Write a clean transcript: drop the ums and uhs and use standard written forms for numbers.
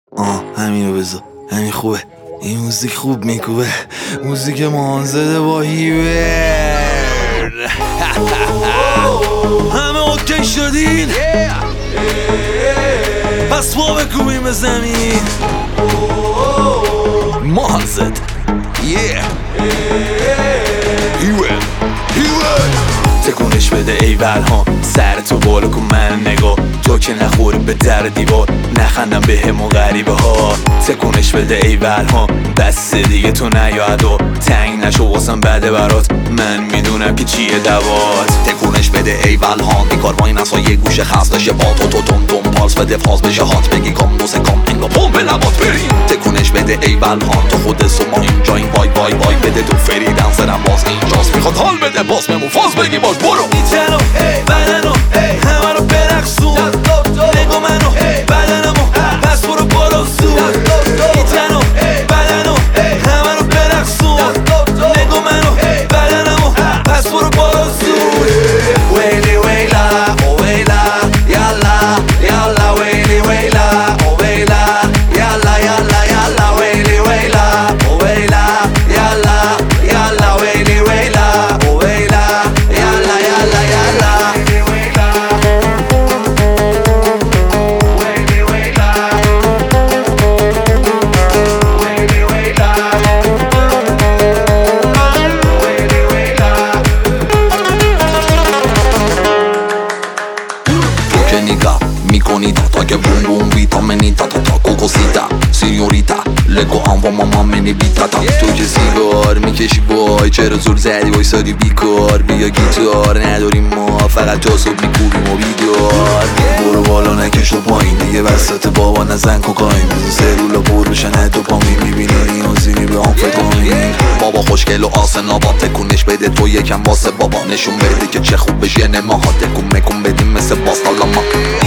همینو بذار، همین خوبه. این موزیک خوب میکوبه، موزیک مانزده با هیور. همه اوکی شدین؟ پس پا بکوبیم به زمین. مانزد هیور تکونش بده ایول ها، سر تو بالا کن من نگاه، تو که نخوری به در دیوار، نخندم به همون غریبه ها. تکونش بده ایول ها، بس دیگه تو نیاد و تنگ نشو واسم بده برات، من میدونم که چیه دوات. تکونش بده ایول ها، بیکار وای نسا یه گوشه خست داشته با تو تون تون پالس بده فاز بشه هات، بگی کام دوسه کام انگا پومپ لبات بریم. تکونش بده ایول ها، تو خود سو ما اینجاییم، وای وای وای بده تو فری دنسرم باز اینجاست، میخواد حال بده باز بمون فاز بگی باش برو. میتنو بدنو همه رو برقصون، نگو منو بدنمو پس برو برو زود. میتنو بدنو همه رو برقصون، نگو منو بدنمو پس برو برو زود. ویلی ویلا او ویلا یالا یالا ویلی ویلا او ویلا یالا یالا یالا ویلی ویلا او ویلا یالا یالا ویلی ویلا او ویلا یالا یالا یالا ویلی ویلا ویلی ویلا ویلی ویلا. تو که نگاه میکنی تا که بوم بوم ویتامینی تا کوکوسیتا سینیوریتا لگو هم و ماما منی بیتا تا. تو که سیگار میکشی وای، چرا زور زدی وایسادی بیکار؟ بیا گیتار نداریم ما، فقط جاسوب میکوبیم و بیدار. برو بالا نکش تو پایین دیگه، وسط بابا نزن کوکاین، بزن سرولا پر بشن دوپامین، میبینی نیازی به آمفتامین. بابا خوشگل و آسنا با تکونش بده تو یکم واسه بابا، نشون بده که چه خوب بشه نماها، تکون مکون بدیم مثل باستالاما.